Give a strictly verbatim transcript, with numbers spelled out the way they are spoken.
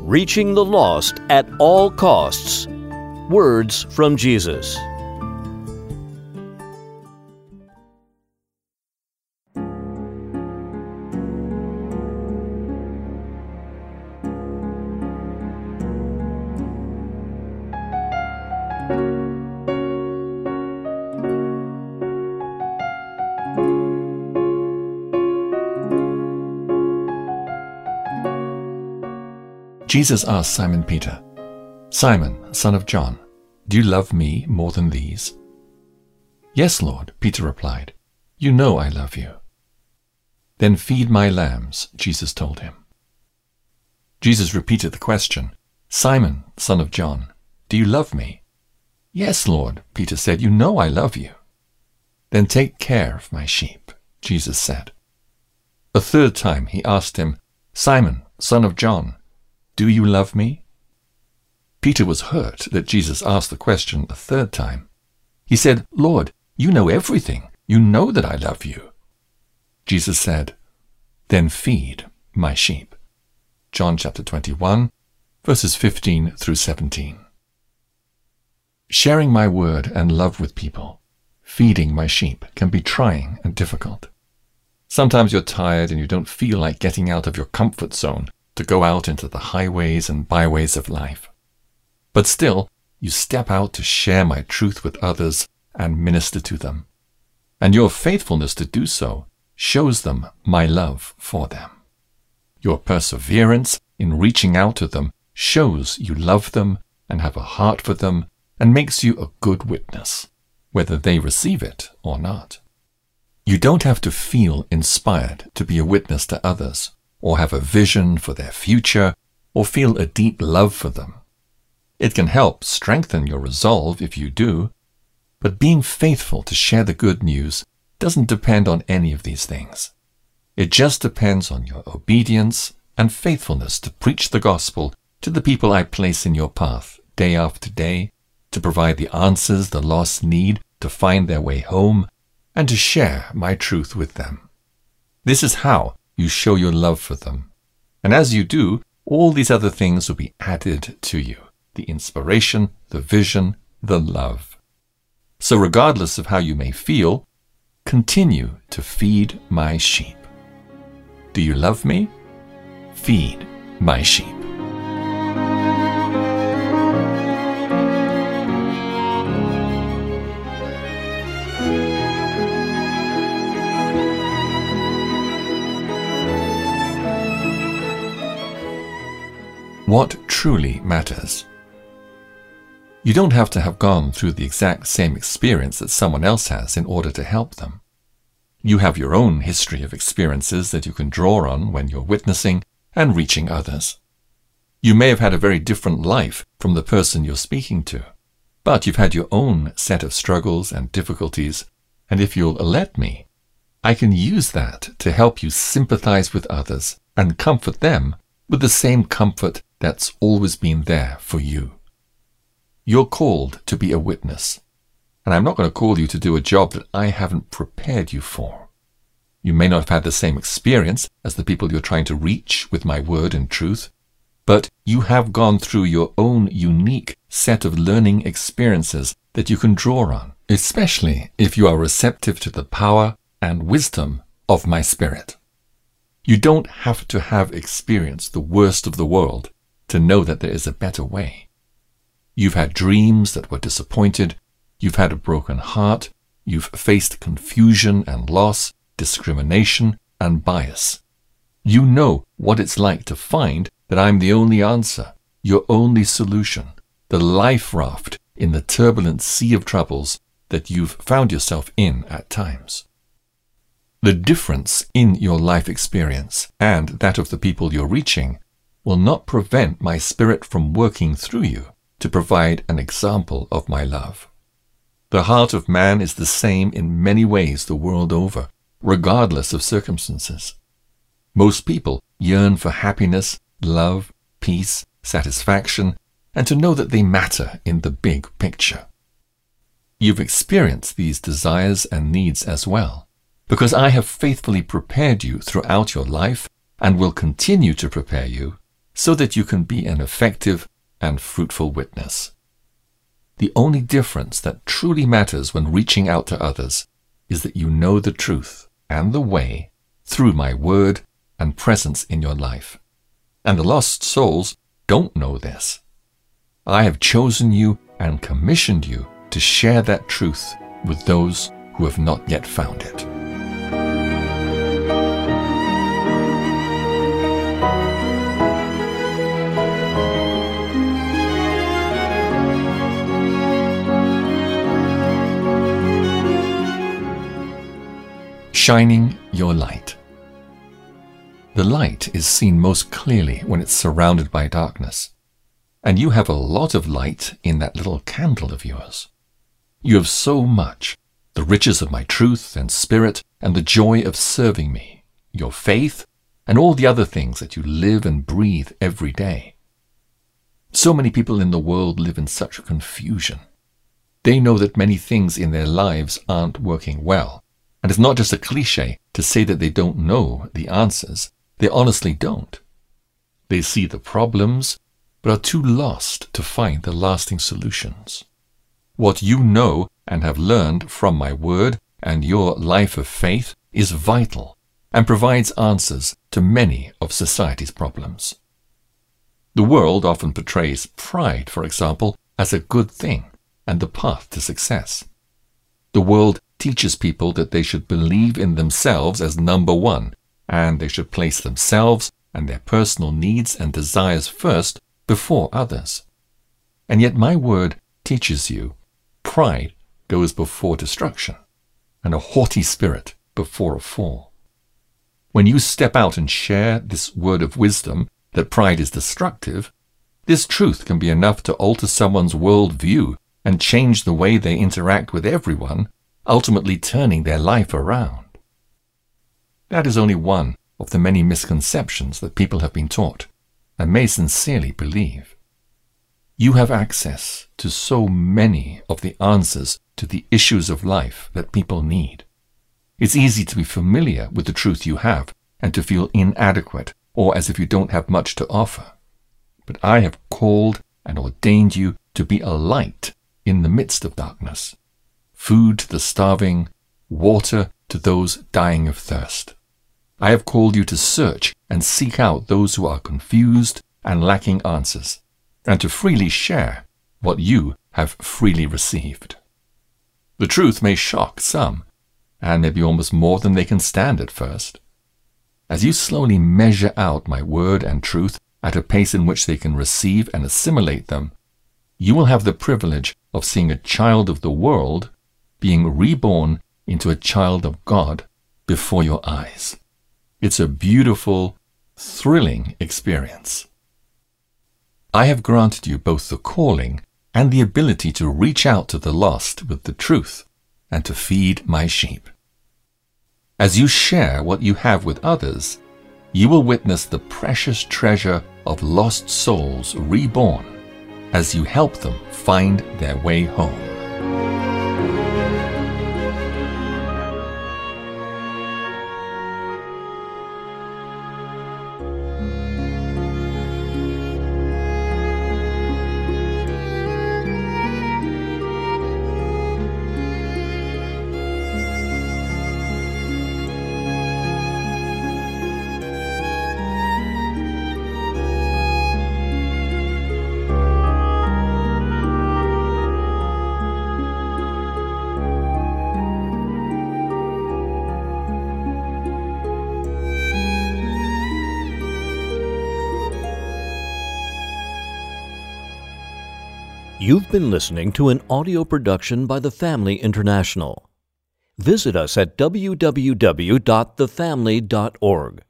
Reaching the lost at all costs. Words from Jesus. Jesus asked Simon Peter, "Simon, son of John, do you love me more than these?" "Yes, Lord," Peter replied. "You know I love you." "Then feed my lambs," Jesus told him. Jesus repeated the question, "Simon, son of John, do you love me?" "Yes, Lord," Peter said, "you know I love you." "Then take care of my sheep," Jesus said. A third time he asked him, "Simon, son of John, do you love me?" Peter was hurt that Jesus asked the question a third time. He said, "Lord, you know everything. You know that I love you." Jesus said, "Then feed my sheep." John chapter twenty-one, verses fifteen through seventeen. Sharing my word and love with people, feeding my sheep, can be trying and difficult. Sometimes you're tired and you don't feel like getting out of your comfort zone to go out into the highways and byways of life. But still, you step out to share my truth with others and minister to them. And your faithfulness to do so shows them my love for them. Your perseverance in reaching out to them shows you love them and have a heart for them and makes you a good witness, whether they receive it or not. You don't have to feel inspired to be a witness to others, or have a vision for their future, or feel a deep love for them. It can help strengthen your resolve if you do, but being faithful to share the good news doesn't depend on any of these things. It just depends on your obedience and faithfulness to preach the gospel to the people I place in your path day after day, to provide the answers the lost need to find their way home, and to share my truth with them. This is how you show your love for them. And as you do, all these other things will be added to you: the inspiration, the vision, the love. So regardless of how you may feel, continue to feed my sheep. Do you love me? Feed my sheep. What truly matters. You don't have to have gone through the exact same experience that someone else has in order to help them. You have your own history of experiences that you can draw on when you're witnessing and reaching others. You may have had a very different life from the person you're speaking to, but you've had your own set of struggles and difficulties, and if you'll let me, I can use that to help you sympathize with others and comfort them with the same comfort that's always been there for you. You're called to be a witness, and I'm not going to call you to do a job that I haven't prepared you for. You may not have had the same experience as the people you're trying to reach with my word and truth, but you have gone through your own unique set of learning experiences that you can draw on, especially if you are receptive to the power and wisdom of my Spirit. You don't have to have experienced the worst of the world to know that there is a better way. You've had dreams that were disappointed, you've had a broken heart, you've faced confusion and loss, discrimination and bias. You know what it's like to find that I'm the only answer, your only solution, the life raft in the turbulent sea of troubles that you've found yourself in at times. The difference in your life experience and that of the people you're reaching will not prevent my Spirit from working through you to provide an example of my love. The heart of man is the same in many ways the world over, regardless of circumstances. Most people yearn for happiness, love, peace, satisfaction, and to know that they matter in the big picture. You've experienced these desires and needs as well, because I have faithfully prepared you throughout your life and will continue to prepare you so that you can be an effective and fruitful witness. The only difference that truly matters when reaching out to others is that you know the truth and the way through my word and presence in your life. And the lost souls don't know this. I have chosen you and commissioned you to share that truth with those who have not yet found it. Shining your light. The light is seen most clearly when it's surrounded by darkness. And you have a lot of light in that little candle of yours. You have so much, the riches of my truth and spirit and the joy of serving me, your faith, and all the other things that you live and breathe every day. So many people in the world live in such confusion. They know that many things in their lives aren't working well. And it's not just a cliche to say that they don't know the answers. They honestly don't. They see the problems, but are too lost to find the lasting solutions. What you know and have learned from my word and your life of faith is vital and provides answers to many of society's problems. The world often portrays pride, for example, as a good thing and the path to success. The world teaches people that they should believe in themselves as number one, and they should place themselves and their personal needs and desires first before others. And yet my word teaches you pride goes before destruction, and a haughty spirit before a fall. When you step out and share this word of wisdom that pride is destructive, this truth can be enough to alter someone's world view and change the way they interact with everyone, ultimately turning their life around. That is only one of the many misconceptions that people have been taught and may sincerely believe. You have access to so many of the answers to the issues of life that people need. It's easy to be familiar with the truth you have and to feel inadequate or as if you don't have much to offer. But I have called and ordained you to be a light in the midst of darkness. Food to the starving, water to those dying of thirst. I have called you to search and seek out those who are confused and lacking answers, and to freely share what you have freely received. The truth may shock some, and maybe almost more than they can stand at first. As you slowly measure out my word and truth at a pace in which they can receive and assimilate them, you will have the privilege of seeing a child of the world being reborn into a child of God before your eyes. It's a beautiful, thrilling experience. I have granted you both the calling and the ability to reach out to the lost with the truth and to feed my sheep. As you share what you have with others, you will witness the precious treasure of lost souls reborn as you help them find their way home. You've been listening to an audio production by The Family International. Visit us at w w w dot the family dot org.